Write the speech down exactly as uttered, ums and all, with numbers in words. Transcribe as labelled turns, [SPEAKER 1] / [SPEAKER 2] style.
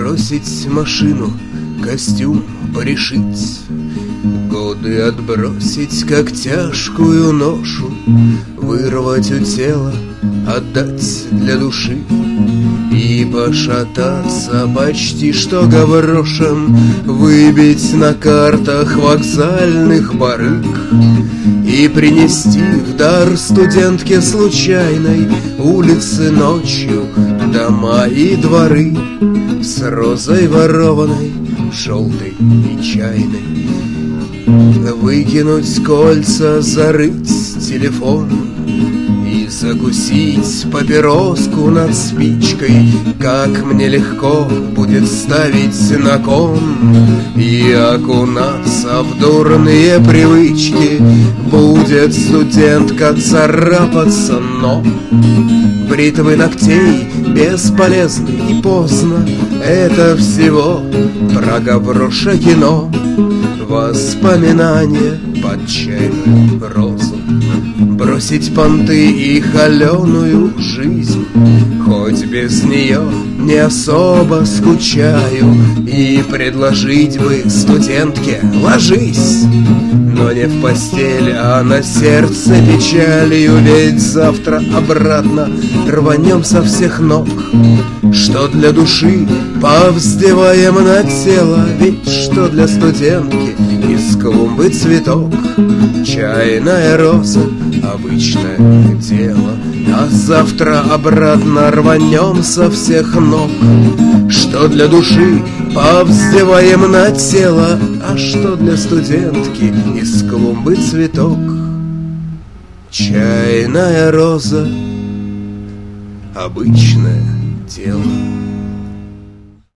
[SPEAKER 1] Бросить машину, костюм порешить, годы отбросить, как тяжкую ношу, вырвать у тела, отдать для души и пошататься почти что гаврошем, выбить на картах вокзальных барыг и принести в дар студентке случайной улицы ночью, дома и дворы с розой ворованной, желтой и чайной. Выкинуть кольца, зарыть телефон и закусить папироску над спичкой. Как мне легко будет ставить на кон и окунаться в дурные привычки. Будет студентка царапаться, но бритвы ногтей бесполезны и поздно. Это всего про гавроша кино, воспоминания под чайную розу. Бросить понты и холеную жизнь, хоть без нее не особо скучаю, и предложить бы студентке: ложись, но не в постель, а на сердце печалью. Ведь завтра обратно рванем со всех ног. Что для души повздеваем на тело, ведь что для студентки из клумбы цветок. Чайная роза — обычное дело, а завтра обратно рванем со всех ног. Что для души повздеваем на тело, а что для студентки из клумбы цветок. Чайная роза — обычное дело.